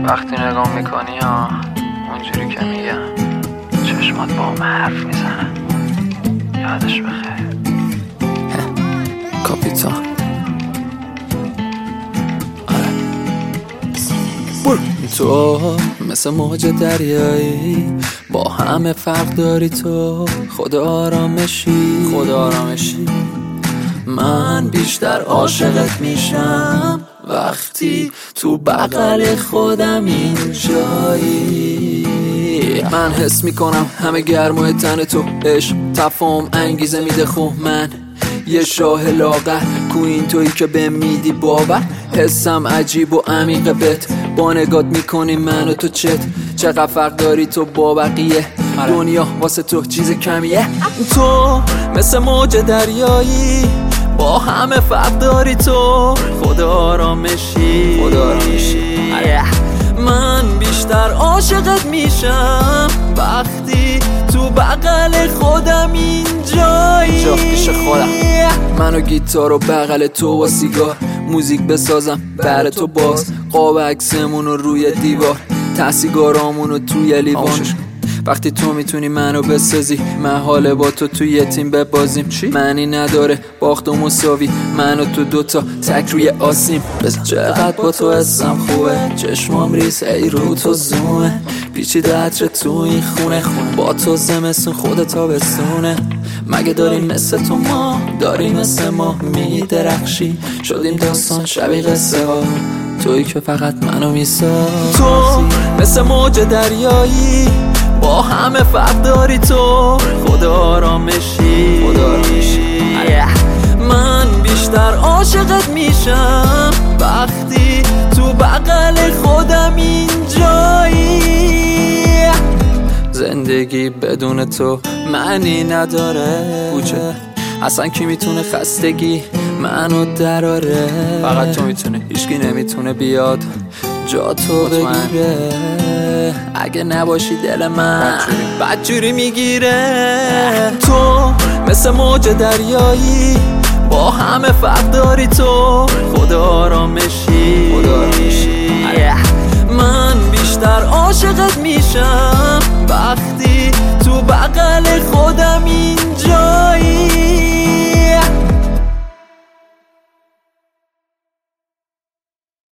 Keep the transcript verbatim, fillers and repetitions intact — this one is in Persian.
وقتی نگاه میکنی ها اونجوری که میگم چشمات با هم حرف میزنه. یادش بخیر کاپیتان. آره تو مثل موج دریایی با همه فرق داری، تو خدا آرامشی خدا آرامشی من بیشتر عاشقت میشم وقتی تو بغل خودم اینجایی. من حس میکنم همه گرمای تن تو، عشق تفاهم انگیزه میده. خب من یه شاه لاغر کوین تویی که به میدی باور. حسم عجیب و عمیق بهت، با نگات میکنی من و تو چت. چقدر فرق داری تو با بقیه، دنیا واسه تو چیز کمیه. تو مثل موج دریایی با همه فرق داری، تو خدا آرامشی خدا آرامشی من بیشتر عاشقت میشم وقتی تو بغل خودم اینجایی. جا پیش خودم من و گیتار و بغل تو و سیگار، موزیک بسازم بر تو باز. قاب عکسمونو روی دیوار، تحصیلگارامونو توی لیوان. وقتی تو میتونی منو بسازی، من حاله با تو توی یه تیم ببازیم. معنی نداره باخت و مساوی، من و تو دوتا تک روی آسیم. چقدر با تو حسم خوبه، چشمام ریز ای رو تو زومه. پیچیده عطر تو این خونه، با تو زمستون خودت تابستونه. مگه داریم مثل تو ما، داریم مثل ما میدرخشی. شدیم داستان شبیه قصه ها، تویی که فقط منو میسازی. تو مثل موج دریایی با همه فرق داری، تو خدا آرامشی خدا آرامشی من بیشتر عاشقت میشم وقتی تو بغل خودم اینجایی. زندگی بدون تو معنی نداره، بوچه اصلا کی میتونه خستگی منو دراره. فقط تو میتونه، هیچکی نمیتونه بیاد جا تو بگیره. اگه نباشی دل من بدجوری میگیره. تو مثل موج دریایی با همه فرق داری، تو خدا آرامشی خدا آرامشی